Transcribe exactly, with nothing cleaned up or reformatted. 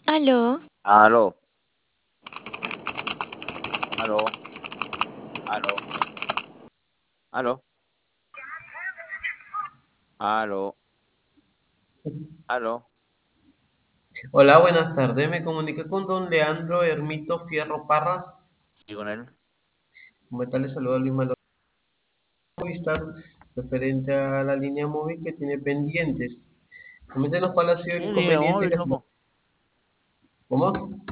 Aló, Aló, aló, aló, aló, aló, aló. Hola, buenas tardes. Me comuniqué con don Leandro Hermito Fierro Parras. ¿Y con él? Como tal, le saluda Luis Malo Movistar, referente a la línea móvil que tiene pendientes. Coméntenos cuál ha sido el ¿Qué línea inconveniente móvil, que... loco? ¿Cómo?